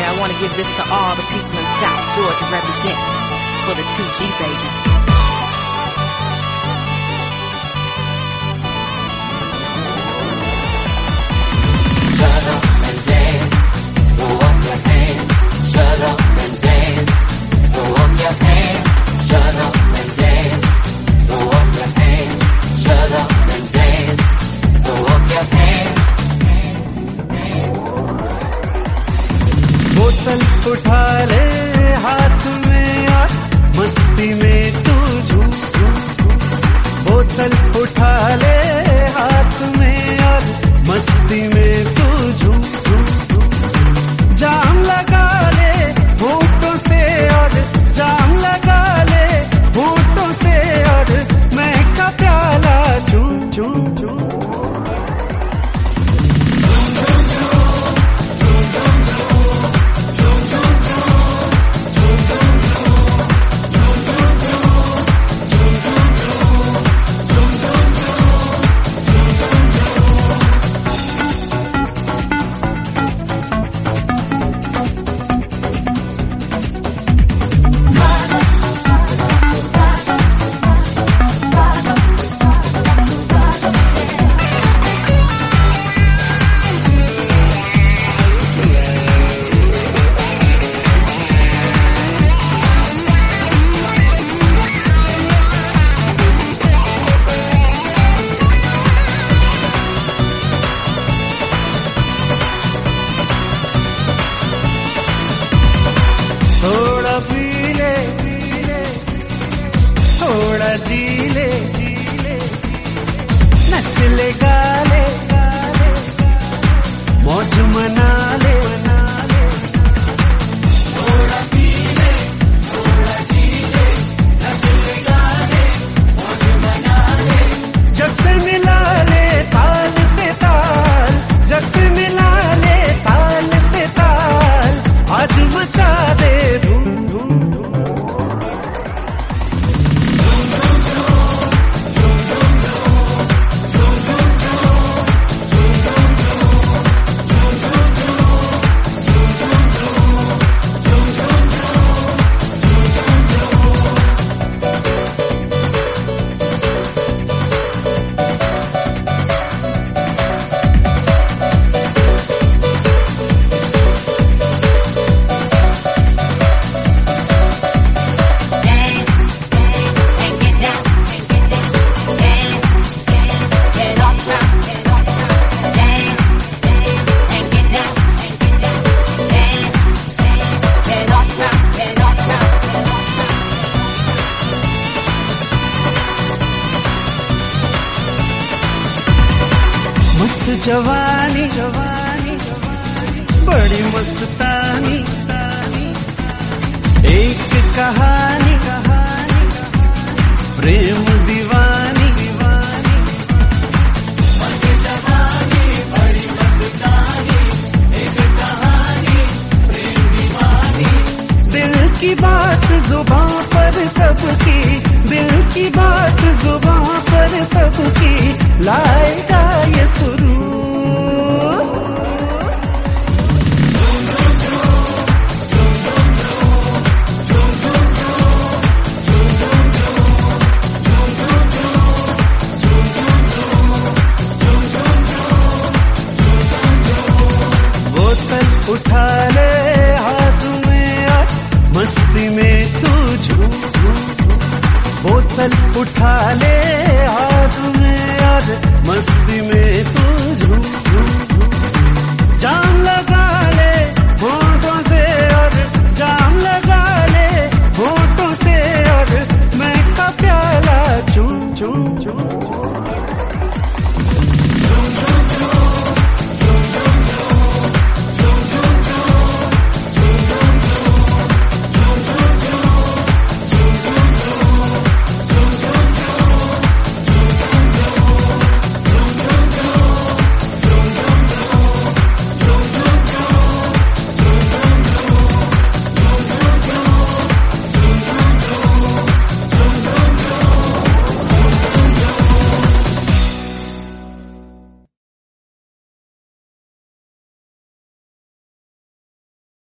I want to give this to all the people in South Georgia representing for the 2G, baby. Shut up and dance, throw up your hands. Shut up and dance, throw up your hands. Shut up and dance, throw up your hands. Shut up and dance, throw up your hands. बोतल उठा ले हाथ में और मस्ती में तू झूम। बोतल उठा ले हाथ में और मस्ती में तू झूम। जाम लगा ले होठों से और जाम लगा ले होठों से और महका प्याला चूम चूम चूम। थोड़ा पी ले थोड़ा जी ले नच ले गा ले मौज मना ले। थोड़ा पी ले थोड़ा जी ले नच ले गा ले मौज मना ले। जब से मिला ले ताल से ताल, जब से मिला ले ताल से ताल, आज मचा दे धूम धूम धूम। मस्त जवानी बड़ी मस्तानी, एक कहानी प्रेम दीवानी। मस्त जवानी बड़ी मस्तानी, एक कहानी प्रेम दीवानी। दिल की बात जुबां पर सबकी, दिल की बात जुबां पर सबकी, लाएगा ये सुरूर। बोतल उठा ले हाथ में और मस्ती में तू झूम। बोतल उठा ले हाथ में और मस्ती में तू झूम। जाम लगा ले होठों से और जाम लगा ले होठों से और महका प्याला चूम चूम चूम।